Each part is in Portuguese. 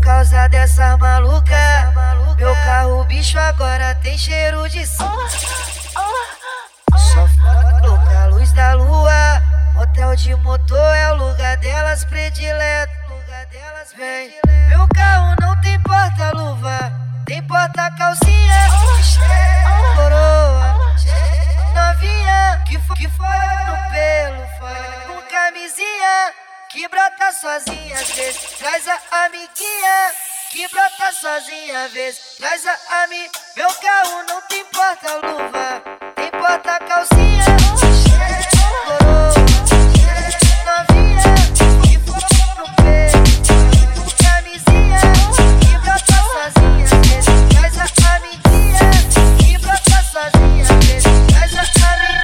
causa dessa maluca, meu carro bicho agora tem cheiro de som. Só foca a luz da lua, motel de motor é o lugar delas predileto. Vem, meu carro não tem porta-luva, tem porta-calcinha. Coroa, novinha, que fora no pelo, fora com camisinha, que brota sozinha às vezes, traz a amiguinha. Que brota sozinha às vezes, traz a amiga. Meu carro não tem porta-luva, tem porta-calcinha. Coroa, novinha, que fora no pelo, com camisinha, que brota sozinha às vezes, traz a amiguinha. Que brota sozinha às vezes, traz a amiguinha.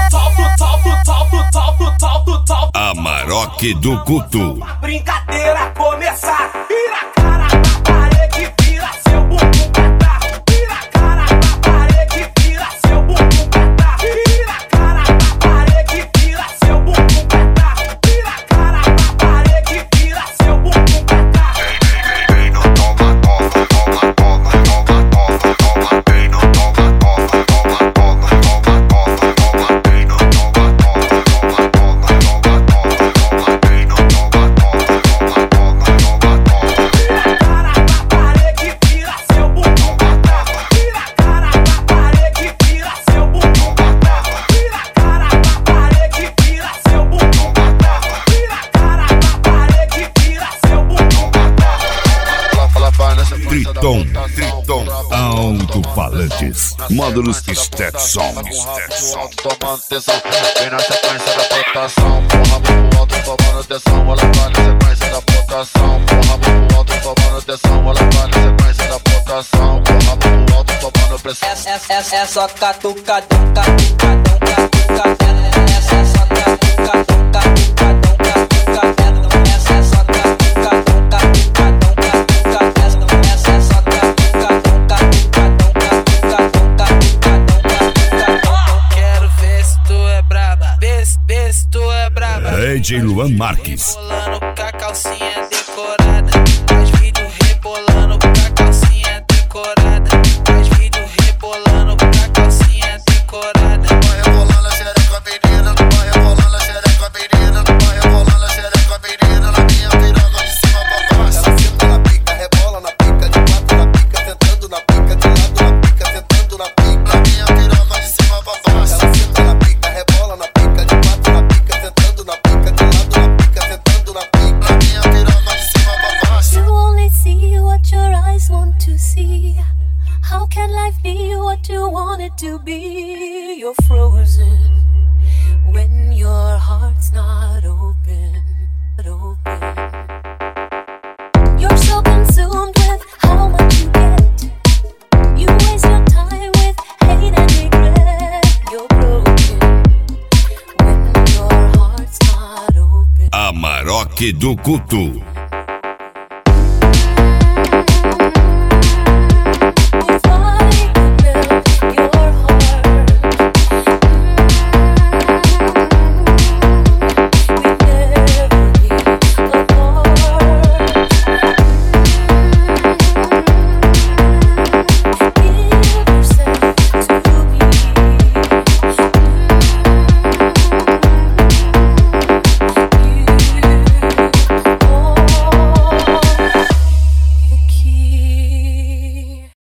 Amarok do Guto. Brincadeira começar, vira a cara pra parede, vira seu bumbum catar. Vira a cara pra parede, vira seu bumbum catar. Vira a cara pra parede, vira seu bumbum catar. Vira a cara pra parede, vira seu bumbum catar. Vem, não toma, toma, toma, toma, toma, toma, toma. Vem, não toma, toma, toma, toma, toma, toma, toma. Vem, não toma, toma, toma, toma, toma, toma. Vem, não toma, toma, toma, toma, toma, toma. Vira a cara pra parede, vira seu bumbum catar. Vira a cara pra parede, vira seu bumbum catar. Vira a cara pra parede, vira seu bumbum catar. Vira a cara pra parede, vira seu bumbum catar. Triton, alto-falantes, módulos Stetson. Tomando tesão, vem na sequência da botação. Porra, pro alto, tomando tesão. Ela vai na sequência da botação. Porra, pro alto, tomando tesão. Ela vai na sequência da botação. Porra, pro alto, tomando pressão. É só catucadão, catucadão, catucadão. Essa é só catucadão, catucadão, catucadão. Essa é só catucadão, catucadão, catucadão. Essa é só catucadão, catucadão, catucadão, catucadão. Quero ver se tu é braba, vê se tu é braba. DJ Luan Marques. Rebolando com a calcinha decorada, faz vídeo rebolando com a calcinha decorada, faz vídeo rebolando com a calcinha decorada. Vai rebolando a xereca menina, vai rebolando a xereca menina, vai rebolando a xereca menina. Na minha piroga de cima pra baixo. Ela senta na pica, rebola na pica, de quatro na pica, sentando na pica, de lado na pica, sentando na pica. Na minha piroga de cima pra baixo. Ela senta na pica, rebola na pica, de quatro na pica, sentando na pica, de lado na pica, sentando na pica. Na minha piroga de cima pra baixo. You only see what your eyes want to see. How can life be what you want it to be? You're frozen when your heart's not open. You're so consumed with how much you get. You waste your time with hate and regret. You're broken when your heart's not open. Amarok do Guto.